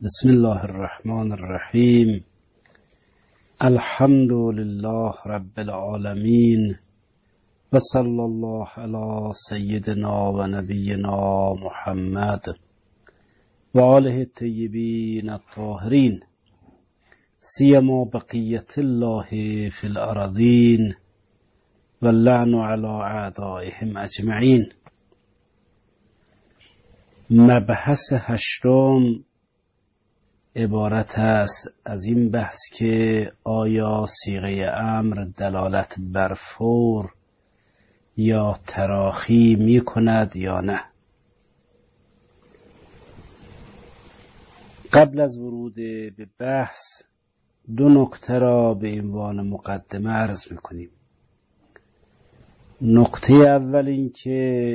بسم الله الرحمن الرحیم. الحمد لله رب العالمین و صلی الله علی سیدنا و نبینا محمد و آله الطیبین الطاهرین سیما بقیت الله فی الارضین و اللعن علی اعدائهم اجمعین. مبحث هشتم عبارت است از این بحث که آیا صیغه امر دلالت بر فور یا تراخی می کند یا نه. قبل از ورود به بحث دو نکته را به عنوان مقدمه عرض می کنیم. نکته اول این که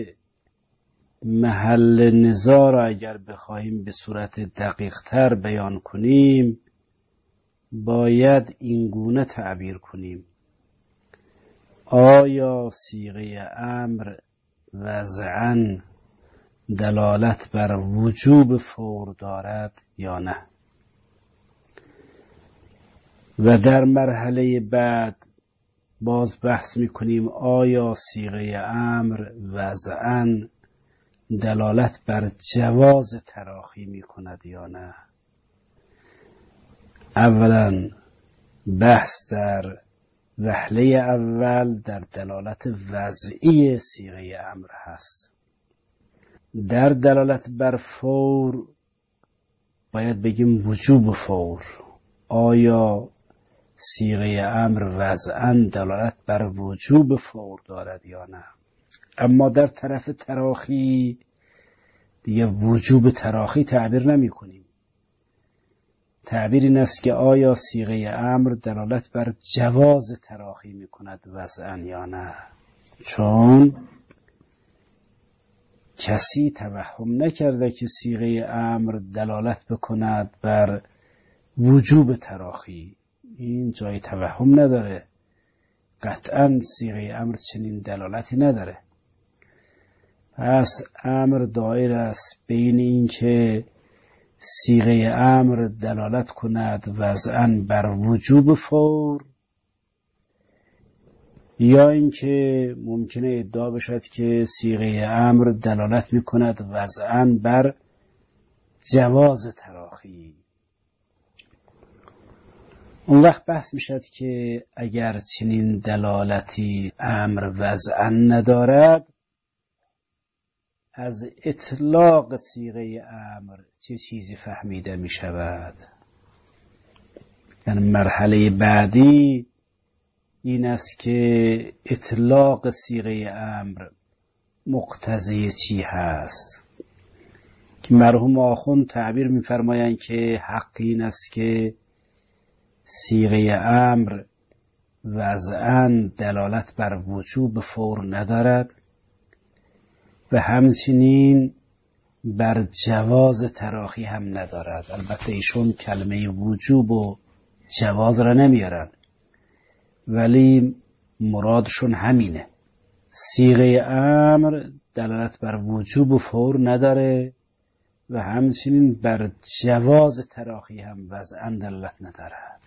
محل نزاع را اگر بخواهیم به صورت دقیق تر بیان کنیم باید این گونه تعبیر کنیم: آیا صیغه امر وضعاً دلالت بر وجوب فور دارد یا نه؟ و در مرحله بعد باز بحث می‌کنیم آیا صیغه امر وضعاً دلالت بر جواز تراخی می کند یا نه. اولا بحث در وهله اول در دلالت وضعی صیغه امر هست. در دلالت بر فور باید بگیم وجوب فور. آیا صیغه امر وضعاً دلالت بر وجوب فور دارد یا نه؟ اما در طرف تراخی دیگه وجوب تراخی تعبیر نمی کنیم. تعبیر این است که آیا صیغه امر دلالت بر جواز تراخی می کند وضعاً یا نه. چون کسی توهم نکرده که صیغه امر دلالت بکند بر وجوب تراخی. این جای توهم نداره. قطعاً صیغه امر چنین دلالتی نداره. پس امر دایر است بین این که صیغه امر دلالت کند وضعاً بر وجوب فور یا این که ممکنه ادعا بشد که صیغه امر دلالت می کند وضعاً بر جواز تراخی. اون وقت بحث می شد که اگر چنین دلالتی امر وضعاً ندارد از اطلاق صیغه امر چه چیزی فهمیده می شود؟ یعنی مرحله بعدی این است که اطلاق صیغه امر مقتضی چی هست؟ که مرحوم آخوند تعبیر می فرمایند که حق این است که صیغه امر وضعاً دلالت بر وجوب فور ندارد و همچنین بر جواز تراخی هم ندارد. البته ایشون کلمه وجوب و جواز را نمیارن ولی مرادشون همینه. صیغه امر دلالت بر وجوب و فور نداره و همچنین بر جواز تراخی هم وضعاً دلالت ندارد.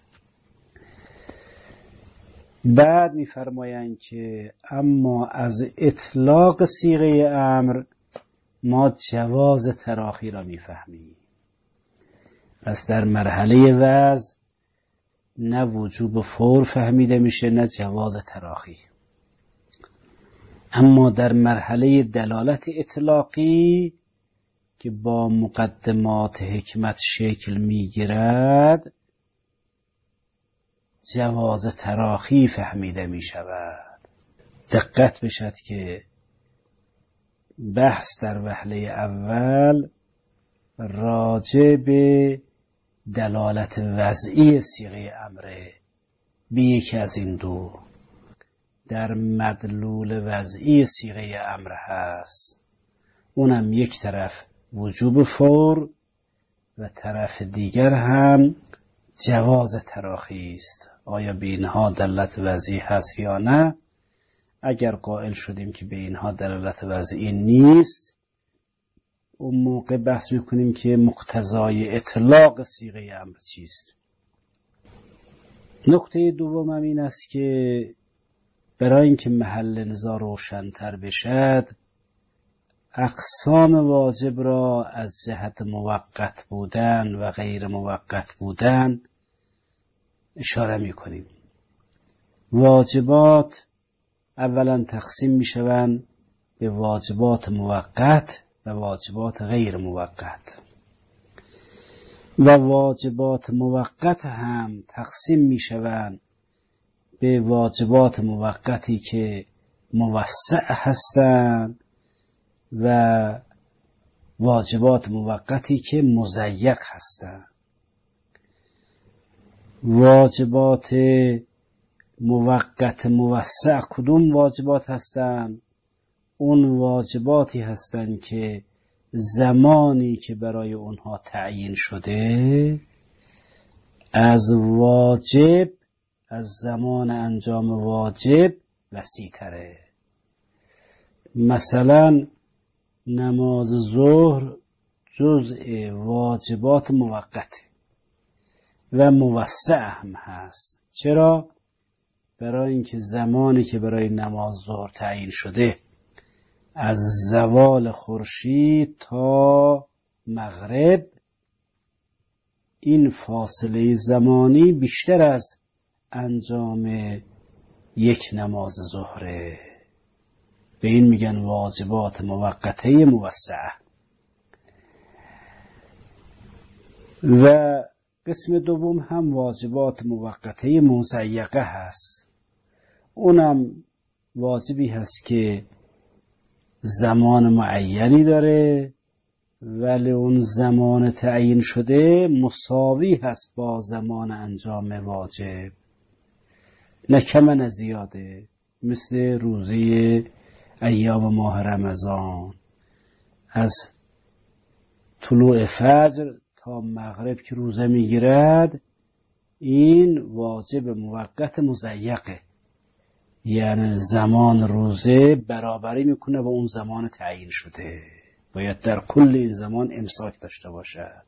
بعد می‌فرمایند که اما از اطلاق صیغه امر ما جواز تراخی را می‌فهمیم. پس در مرحله وضع نه وجوب فور فهمیده میشه نه جواز تراخی. اما در مرحله دلالت اطلاقی که با مقدمات حکمت شکل می‌گیرد جواز تراخی فهمیده می شود. دقت بشد که بحث در وهله اول راجع به دلالت وضعی صیغه امره به یکی از این دو. در مدلول وضعی صیغه امر هست، اونم یک طرف وجوب فور و طرف دیگر هم جواز تراخی است. آیا به اینها دلالت وضعی هست یا نه؟ اگر قائل شدیم که به اینها دلالت وضعی نیست اون موقع بحث میکنیم که مقتضای اطلاق صیغه امر چیست. نکته دوم هم این است که برای اینکه محل نزاع روشن‌تر بشد اقسام واجب را از جهت موقت بودن و غیر موقت بودن اشاره میکنیم. واجبات اولا تقسیم میشوند به واجبات موقت و واجبات غیر موقت و واجبات موقت هم تقسیم میشوند به واجبات موقتی که موسع هستند و واجبات موقتی که مضیق هستند. واجبات موقت موسع کدوم واجبات هستند؟ اون واجباتی هستند که زمانی که برای اونها تعیین شده از واجب، از زمان انجام واجب وسیع‌تره. مثلا نماز ظهر جزء واجبات موقته و موسع هم هست. چرا؟ برای اینکه زمانی که برای نماز ظهر تعیین شده از زوال خورشید تا مغرب، این فاصله زمانی بیشتر از انجام یک نماز ظهره. به این میگن واجبات موقته موسعه. و قسم دوم هم واجبات موقته مضیقه هست. اونم واجبی هست که زمان معینی داره ولی اون زمان تعیین شده مساوی هست با زمان انجام واجب، نه کم نه زیاده. مثل روزه ایام ماه رمضان از طلوع فجر تا مغرب که روزه میگیرد، این واجب موقت مضیقه، یعنی زمان روزه برابری میکنه با اون زمان تعیین شده، باید در کل این زمان امساک داشته باشد.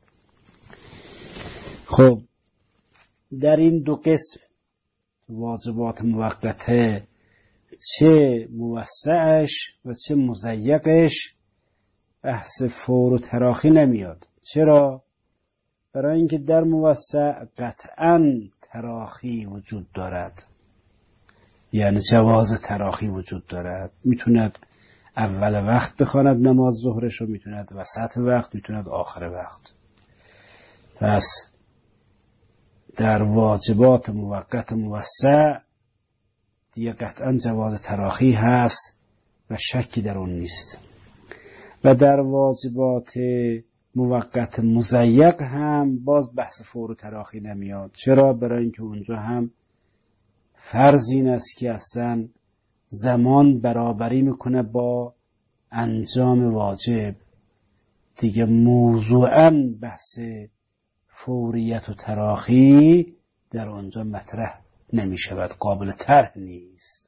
خب در این دو قسم واجبات موقته، چه موسعش و چه مضیقش، بحث فور و تراخی نمیاد. چرا؟ برای اینکه در موسع قطعاً تراخی وجود دارد، یعنی جواز تراخی وجود دارد. میتوند اول وقت بخواند نماز ظهرش رو، میتوند وسط وقت، میتوند آخر وقت. پس در واجبات موقت موسع دیگه قطعا جواز تراخی هست و شکی در اون نیست. و در واجبات موقت مضیق هم باز بحث فور و تراخی نمیاد. چرا؟ برای اینکه اونجا هم فرض این است که اصلا زمان برابری میکنه با انجام واجب، دیگه موضوعاً بحث فوریت و تراخی در آنجا مطرح نمی شود، قابل طرح نیست.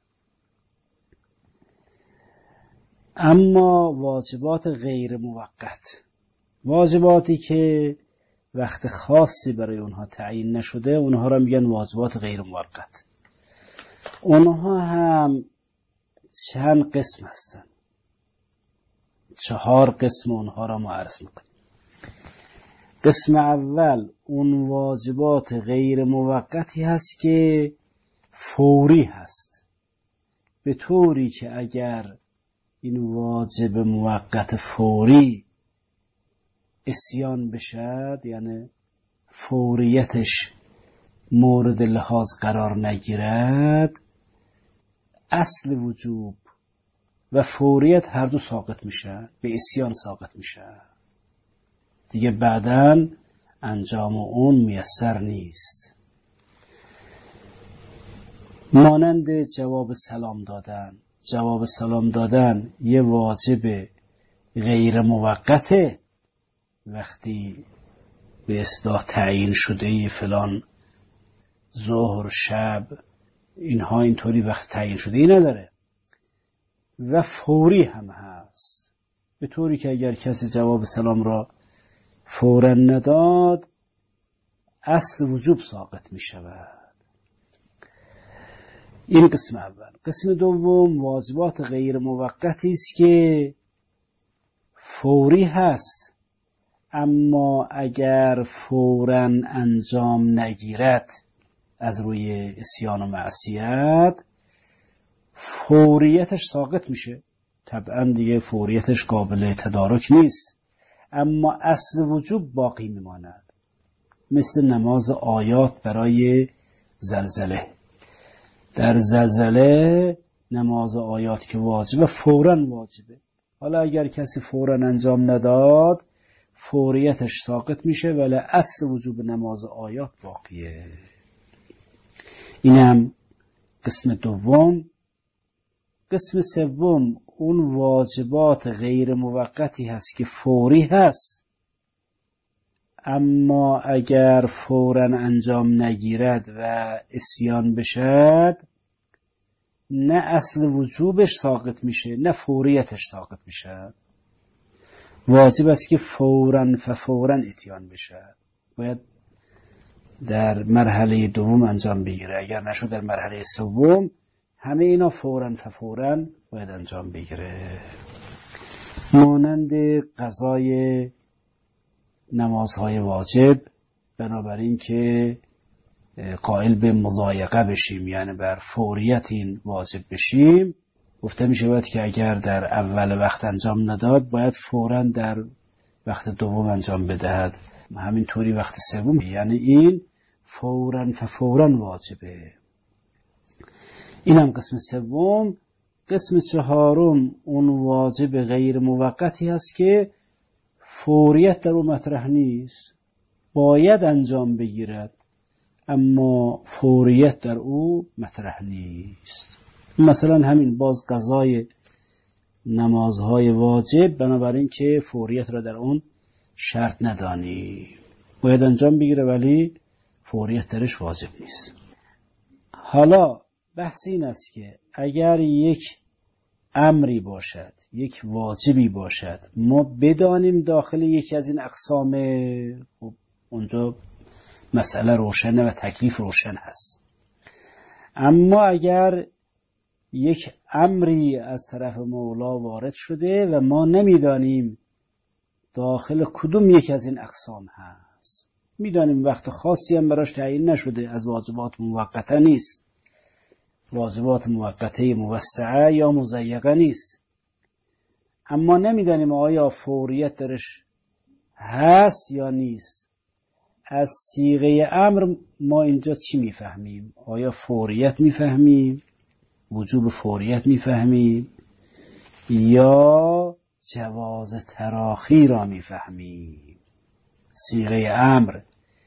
اما واجبات غیر موقت، واجباتی که وقت خاصی برای اونها تعیین نشده، اونها را میگن واجبات غیر موقت. اونها هم چند قسم هستن، 4 قسم اونها را ما عرض میکنیم. قسم اول اون واجبات غیر موقتی هست که فوری هست، به طوری که اگر این واجب موقت فوری عصیان بشد، یعنی فوریتش مورد لحاظ قرار نگیرد، اصل وجوب و فوریت هر دو ساقط میشن، به عصیان ساقط میشن، دیگه بعداً انجام اون میسر نیست. مانند جواب سلام دادن. جواب سلام دادن یه واجب غیر موقته، وقتی به اصطلاح تعیین شده فلان ظهر شب اینها اینطوری وقت تعیین شده ای نداره، و فوری هم هست. به طوری که اگر کسی جواب سلام را فوراً نداد اصل وجوب ساقط می شود. این قسم اول. قسم دوم واجبات غیر موقتی است که فوری هست، اما اگر فوراً انجام نگیرد از روی عصیان و معصیت فوریتش ساقط میشه. طبعا دیگه فوریتش قابل تدارک نیست، اما اصل وجوب باقی میماند. مثل نماز آیات برای زلزله. در زلزله نماز آیات که واجبه فوراً واجبه. حالا اگر کسی فوراً انجام نداد فوریتش ساقط میشه، ولی اصل وجوب نماز آیات باقیه. اینم قسم دوم. قسم سوم اون واجبات غیر موقتی هست که فوری هست، اما اگر فوراً انجام نگیرد و عصیان بشد نه اصل وجوبش ساقط میشه نه فوریتش ساقط میشه. واجب است که فوراً اتیان بشد. باید در مرحله دوم انجام بگیره. اگر نشد در مرحله سوم همه اینا فوراً باید انجام بگیره. مانند قضای نمازهای واجب، بنابراین که قائل به مضایقه بشیم، یعنی بر فوریت این واجب بشیم، گفته می شود که اگر در اول وقت انجام نداد باید فوراً در وقت دوم انجام بدهد. همینطوری وقت سوم، یعنی این فوراً واجبه. این هم قسم سوم. قسم چهارم اون واجب غیر موقتی هست که فوریت در اون مطرح نیست، باید انجام بگیرد اما فوریت در او مطرح نیست. مثلا همین باز قضای نمازهای واجب، بنابراین که فوریت را در اون شرط ندانی، باید انجام بگیره ولی فوریت درش واجب نیست. حالا بحث این است که اگر یک امری باشد، یک واجبی باشد، ما بدانیم داخل یکی از این اقسام، خب اونجا مسئله روشنه و تکلیف روشن هست. اما اگر یک امری از طرف مولا وارد شده و ما نمیدانیم داخل کدوم یک از این اقسام هست، میدانیم وقت خاصی هم براش تعیین نشده، از واجبات موقته نیست، واجبات موقته موسعه یا مضیقه نیست، اما نمیدانیم آیا فوریت درش هست یا نیست. از صیغه امر ما اینجا چی میفهمیم؟ آیا فوریت میفهمیم، وجوب فوریت میفهمیم، یا جواز تراخی را میفهمیم؟ صیغه امر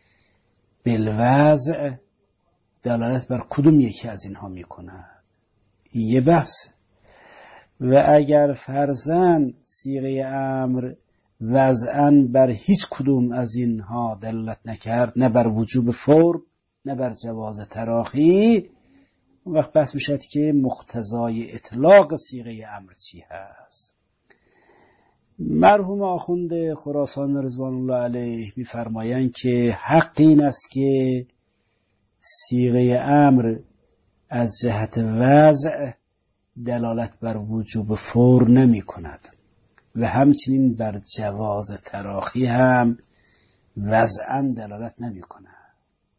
بالوضع دلالت بر کدوم یکی از اینها میکند؟ این یه بحث. و اگر فرضاً صیغه امر وضعاً بر هیچ کدوم از اینها دلالت نکرد، نه بر وجوب فور نه بر جواز تراخی، اون وقت بحث میشد که مقتضای اطلاق صیغه امر چی هست. مرحوم آخوند خراسان رضوان الله علیه میفرمایند که حق این است که صیغه امر از جهت وضع دلالت بر وجوب فور نمی کند و همچنین بر جواز تراخی هم وضعاً دلالت نمی کند.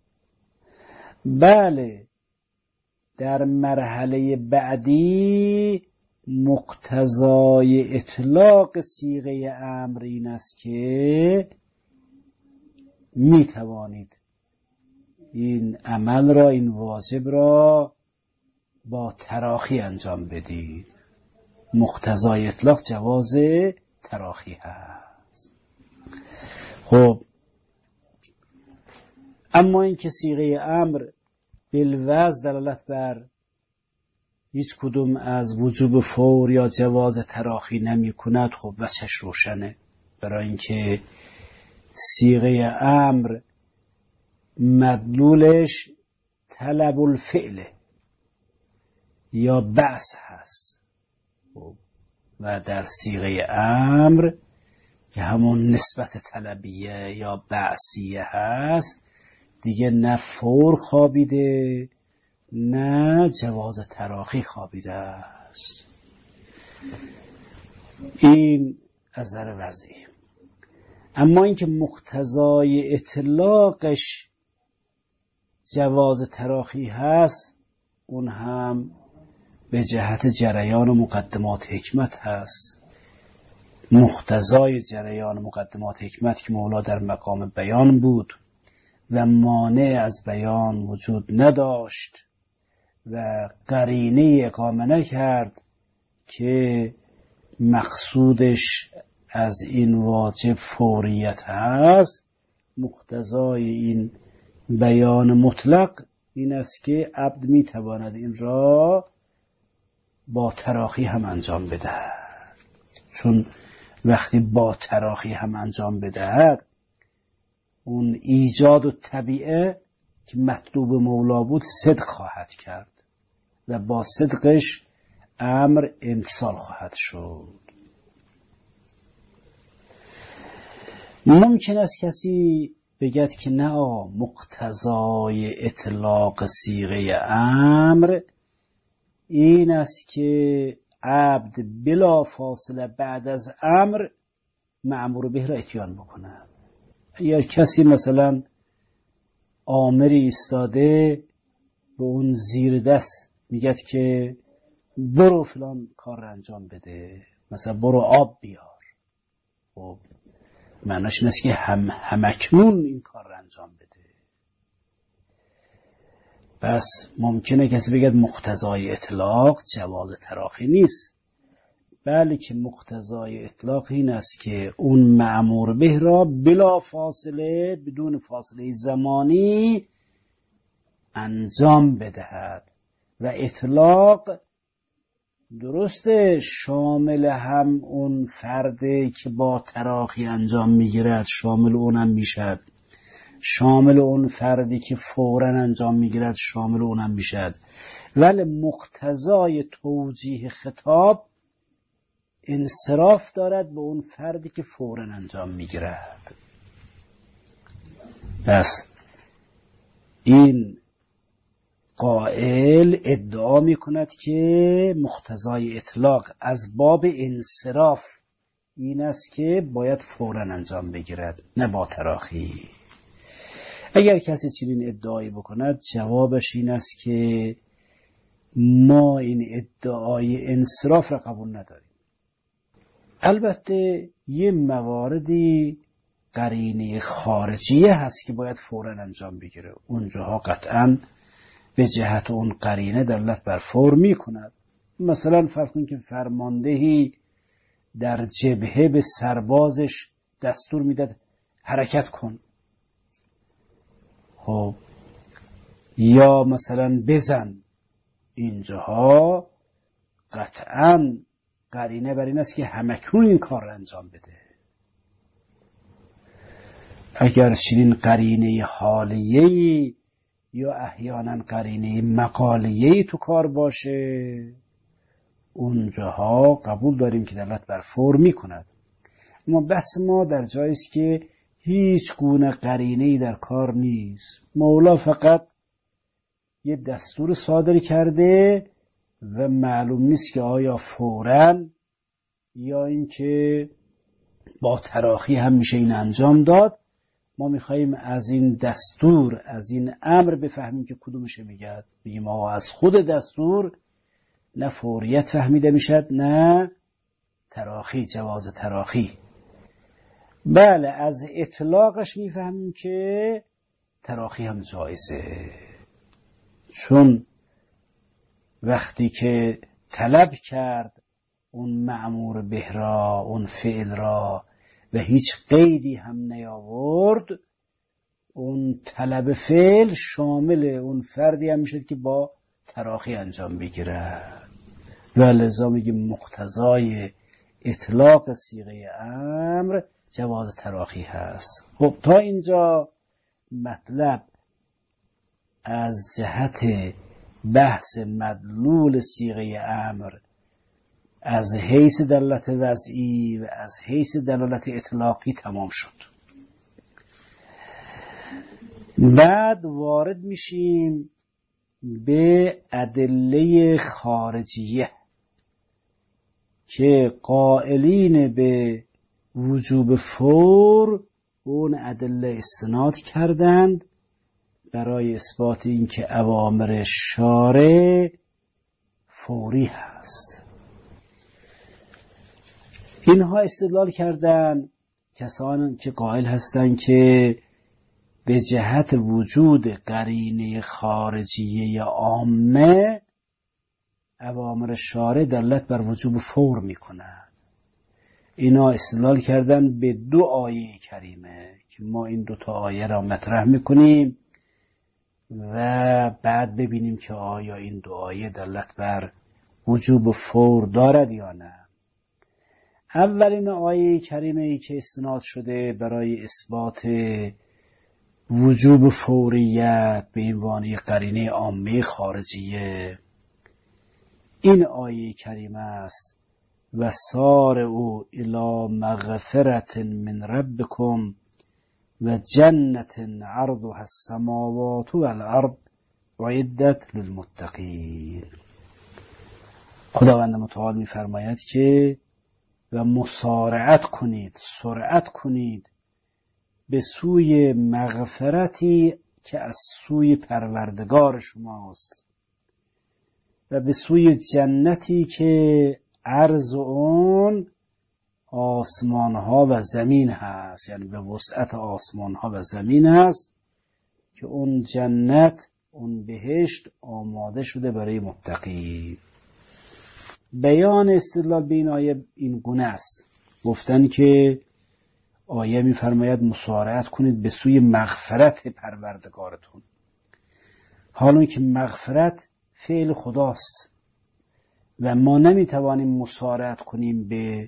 بله، در مرحله بعدی مقتضای اطلاق صیغه امر این است که می توانید این عمل را، این واجب را با تراخی انجام بدید. مقتضای اطلاق جواز تراخی هست. خب اما این که صیغه امر بالوضع دلالت بر هیچ کدوم از وجوب فور یا جواز تراخی نمی کند، خب وجهش روشنه. برای اینکه صیغه امر مدلولش طلب الفعل یا بعث هست. خب و در صیغه امر که همون نسبت طلبیه یا بعثیه هست دیگه نه فور خوابیده نه جواز تراخی خوابیده است. این از نظر وضعی. اما اینکه مقتضای اطلاقش جواز تراخی هست اون هم به جهت جریان و مقدمات حکمت هست. مقتضای جریان و مقدمات حکمت که مولا در مقام بیان بود و مانع از بیان وجود نداشت و قرینه اقامه نکرد که مقصودش از این واجب فوریت هست. مقتضای این بیان مطلق این است که عبد میتواند این را با تراخی هم انجام بدهد، چون وقتی با تراخی هم انجام بدهد اون ایجاد و طبیعه که مطلوب مولا بود صدق خواهد کرد و با صدقش امر امتثال خواهد شد. ممکن است کسی بگد که نه، مقتضای اطلاق صیغه امر این است که عبد بلا فاصله بعد از امر مأمور به را اتیان بکنه. یا کسی مثلا آمری ایستاده به اون زیر دست میگد که برو فلان کار را انجام بده، مثلا برو آب بیار، خب معناش این است که همکنون این کار را انجام بده. پس ممکنه کسی بگد مقتضای اطلاق جواز تراخی نیست، بله که مقتضای اطلاق این است که اون مأمور به را بلا فاصله بدون فاصله زمانی انجام بدهد. و اطلاق درسته شامل هم اون فرده که با تراخی انجام میگیرد شامل اونم میشد، شامل اون فردی که فوراً انجام میگیرد شامل اونم میشد، ولی مقتضای توجیه خطاب انصراف دارد به اون فردی که فوراً انجام میگیرد. پس این قائل ادعا میکند که مقتضای اطلاق از باب انصراف این است که باید فوراً انجام بگیرد نه با تراخی. اگر کسی چنین ادعایی بکند جوابش این است که ما این ادعای انصراف را قبول نداریم. البته یه مواردی قرینه خارجیه هست که باید فوراً انجام بگیره، اونجاها قطعاً به جهت اون قرینه دلالت بر فور می کند. مثلا فرض کنید که فرماندهی در جبهه به سربازش دستور میداد حرکت کن، خب یا مثلا بزن، اینجاها قطعاً قرینه بر این است که همکنون این کار را انجام بده. اگر چنین قرینه حالیه‌ای یا احیانا قرینه مقالیه‌ای تو کار باشه اونجاها قبول داریم که دلالت بر فور می کند. اما بحث ما در جایی است که هیچ گونه قرینه‌ای در کار نیست، مولا فقط یه دستور صادر کرده و معلوم نیست که آیا فوراً یا اینکه با تراخی هم میشه این انجام داد. ما میخواییم از این دستور از این امر بفهمیم که کدومشه میگه. بگیم آقا از خود دستور نه فوریت فهمیده میشد نه تراخی، جواز تراخی. بله از اطلاقش میفهمیم که تراخی هم جایزه، چون وقتی که طلب کرد اون مأمور به را اون فعل را و هیچ قیدی هم نیاورد، اون طلب فعل شامل اون فردی هم میشد که با تراخی انجام بگیره و لذا میگیم مقتضای اطلاق صیغه امر جواز تراخی هست. خب تا اینجا مطلب از جهت بحث مدلول صیغه امر از حیث دلالت وضعی و از حیث دلالت اطلاقی تمام شد. بعد وارد میشیم به ادله خارجیه که قائلین به وجوب فور اون ادله استناد کردند برای اثبات اینکه اوامر شارع فوری هست. اینها استدلال کردند کسانی که قائل هستند که به جهت وجود قرینه خارجیه یا عامه اوامر شارع دلالت بر وجوب فور میکنند. اینا استدلال کردن به 2 آیه کریمه که ما این 2 تا آیه را مطرح میکنیم و بعد ببینیم که آیا این 2 آیه دلالت بر وجوب فور دارد یا نه. اولین آیه کریمه ای که استناد شده برای اثبات وجوب فوریت به عنوان قرینه عامه خارجیه این آیه کریمه است: و سارعوا الی مغفرة من ربکم و جنة عرضها السماوات والارض اعدت للمتقین. خداوند متعال می‌فرماید که و مسارعت کنید، سرعت کنید به سوی مغفرتی که از سوی پروردگار شماست و به سوی جنتی که عرض اون آسمان ها و زمین هست، یعنی به وسعت آسمان ها و زمین هست که اون جنت، اون بهشت آماده شده برای متقین. بیان استدلال به این آیه این گونه است. گفتن که آیه می‌فرماید مسارعت کنید به سوی مغفرت پروردگارتون. حالا که مغفرت فعل خداست و ما نمیتوانیم مسارعت کنیم به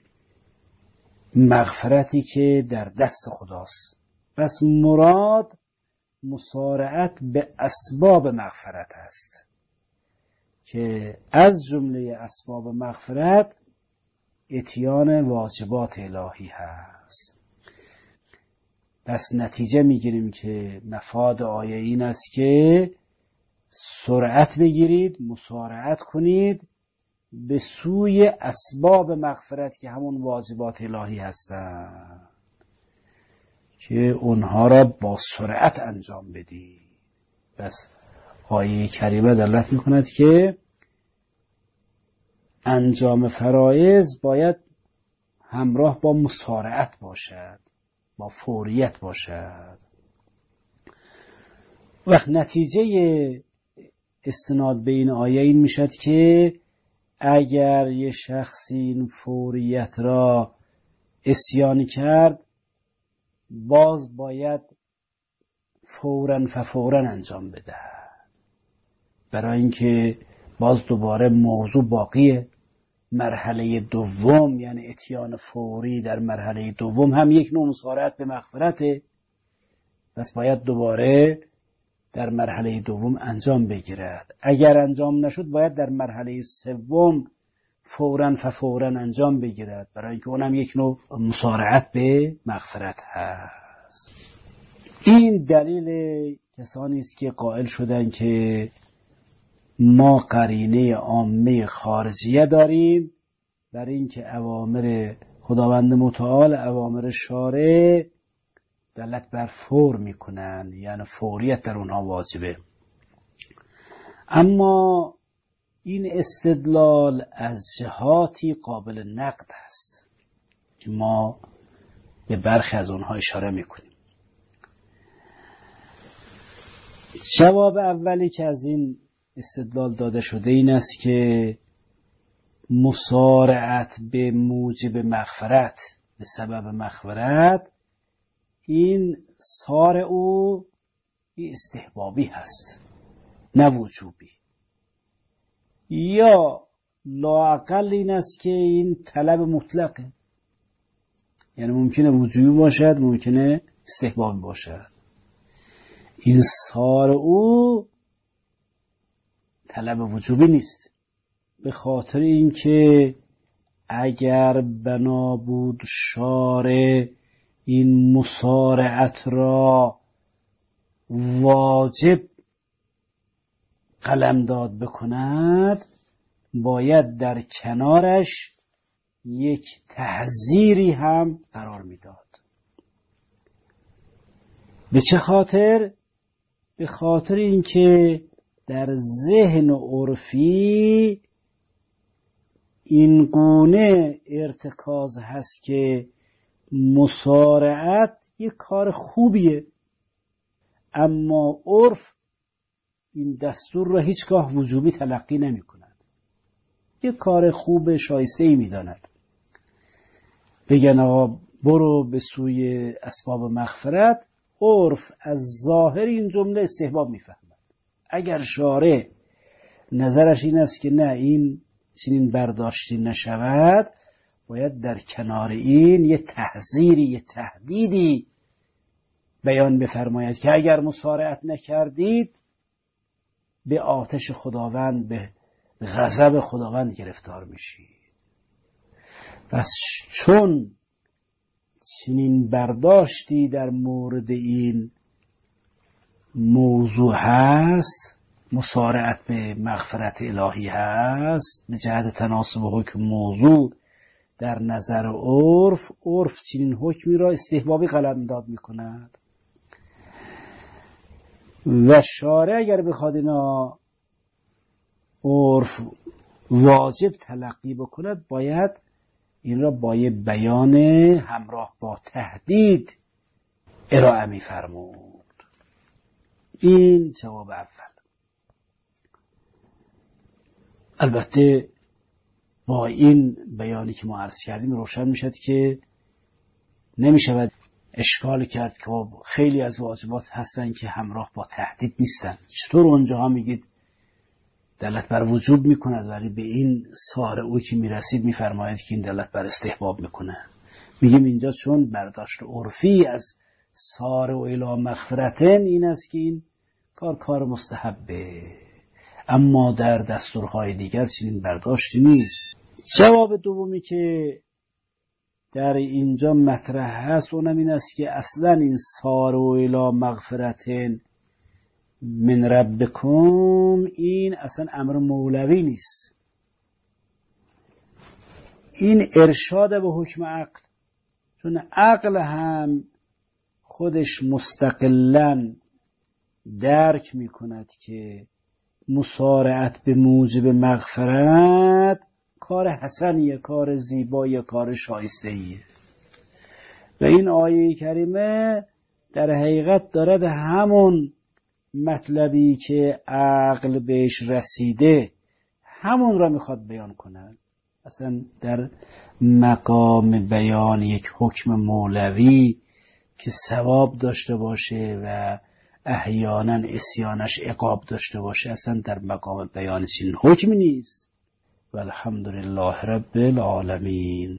مغفرتی که در دست خداست. پس مراد مسارعت به اسباب مغفرت است که از جمله اسباب مغفرت اتیان واجبات الهی هست. پس نتیجه میگیریم که مفاد آیه این است که سرعت بگیرید، مسارعت کنید به سوی اسباب مغفرت که همون واجبات الهی هستند که اونها را با سرعت انجام بدید. پس آیه کریمه دلالت میکند که انجام فرایض باید همراه با مسارعت باشد، با فوریت باشد. و نتیجه استناد به این آیه این میشد که اگر یه شخصی این فوریت را عصیان کرد باز باید فوراً انجام بده، برای اینکه باز دوباره موضوع باقیه. مرحله دوم یعنی اتیان فوری در مرحله دوم هم یک نوع مسارعت به مغفرته، پس باید دوباره در مرحله دوم انجام بگیرد. اگر انجام نشد باید در مرحله سوم فوراً انجام بگیرد، برای اینکه اونم یک نوع مسارعت به مغفرت هست. این دلیل کسانی است که قائل شدن که ما قرینه عامه خارجیه داریم برای اینکه اوامر خداوند متعال، اوامر شارع دلالت بر فور میکنن، یعنی فوریت در اونها واجبه. اما این استدلال از جهاتی قابل نقد است که ما به برخی از اونها اشاره میکنیم. جواب اولی که از این استدلال داده شده این است که مسارعت به موجب مغفرت، به سبب مغفرت، این سارعو استحبابی هست نه وجوبی، یا لااقل این است که این طلب مطلقه، یعنی ممکنه وجوبی باشد ممکنه استحبابی باشد. این سارعو طلب وجوبی نیست، به خاطر اینکه اگر بنا بود شارع این مصارعت را واجب قلمداد بکند، باید در کنارش یک تحذیری هم قرار میداد. به چه خاطر؟ به خاطر اینکه در ذهن عرفی این گونه ارتکاز هست که مصارعت یک کار خوبیه، اما عرف این دستور را هیچگاه وجوبی تلقی نمی کند، یک کار خوب شایسته ای می داند. بگن آقا برو به سوی اسباب مغفرت، عرف از ظاهر این جمله استحباب می فهمد. اگر شارع نظرش این است که نه این چنین برداشتی نشود، باید در کنار این یه تحذیری، یه تهدیدی بیان بفرماید که اگر مصارعت نکردید به آتش خداوند، به غضب خداوند گرفتار میشید. پس چون چنین برداشتی در مورد این موضوع هست، مصارعت به مغفرت الهی هست، به جهت تناسب حکم موضوع در نظر عرف چنین حکمی را استحبابی قلمداد میکند و شارع اگر بخواد اینا عرف واجب تلقی بکند، باید این را با یه بیان همراه با تهدید ارائه می‌فرمود. این جواب اول. البته با این بیانی که ما عرض کردیم روشن میشد که نمیشود اشکال کرد که خیلی از واجبات هستن که همراه با تهدید نیستن. چطور اونجاها میگید دلالت بر وجوب میکند ولی به این سارعوی که میرسید میفرماید که این دلالت بر استحباب میکنه؟ میگیم اینجا چون برداشت عرفی از سارع و الی مغفرتن این است که این کار مستحبه، اما در دستورهای دیگر چنین برداشتی نیست. جواب دومی که در اینجا مطرح هست اونم این است که اصلا این سارع و الی مغفرتن من ربکم این اصلا امر مولوی نیست، این ارشاد به حکم عقل، چون عقل هم خودش مستقلاً درک می کند که مصارعت به موجب مغفرت کار حسنیه، کار زیباییه، کار شایسته‌ایه. و این آیه کریمه در حقیقت دارد همون مطلبی که عقل بهش رسیده همون را میخواد بیان کند. اصلا در مقام بیان یک حکم مولوی که ثواب داشته باشه و احیانا عصیانش عقاب داشته باشه اصلا در مقام بیان چنین حکمی نیست. والحمدلله رب العالمین.